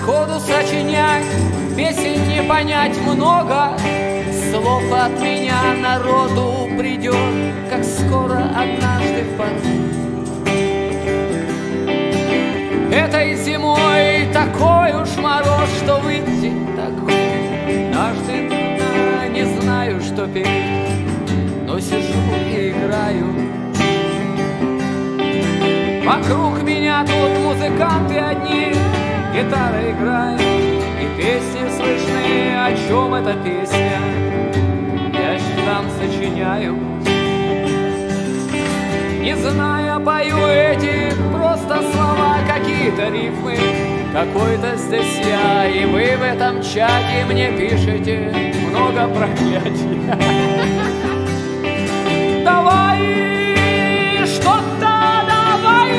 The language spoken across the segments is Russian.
сходу сочинять, песен не понять много, слов от меня народу придет, как скоро однажды в пору. Этой зимой такой уж мороз, что выйти такой однажды трудно. Не знаю, что петь, но сижу и играю. Вокруг меня тут музыканты одни, гитара играет, и песни слышны. О чем эта песня? Я там сочиняю. Не зная, пою эти просто слова, какие-то рифмы, какой-то здесь я. И вы в этом чате мне пишете много проклятий. Давай что-то, давай.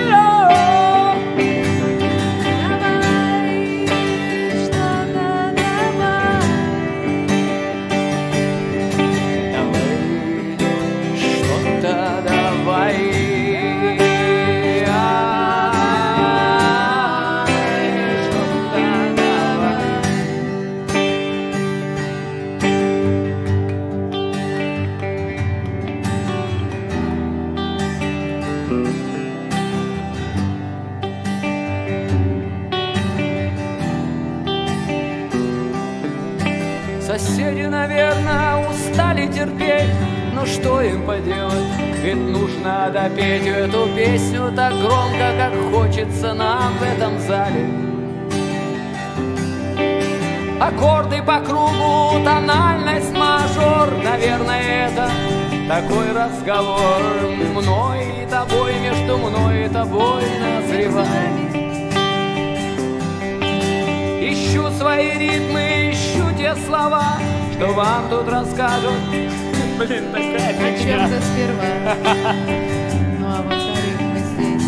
Соседи, наверное, устали терпеть, но что им поделать? Ведь нужно допеть эту песню так громко, как хочется нам в этом зале. Аккорды по кругу, тональность мажор. Наверное, это такой разговор мной и тобой, между мной и тобой назревает. Ищу свои ритмы, ищу те слова, что вам тут расскажут. Блин, такая фигня. О чем-то сперва. Ну а во-вторых, мы здесь.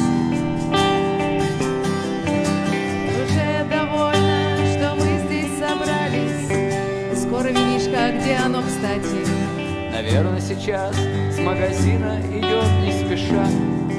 Уже довольна, что мы здесь собрались. Скоро винишко, а где оно, кстати? Наверное, сейчас с магазина идет не спеша.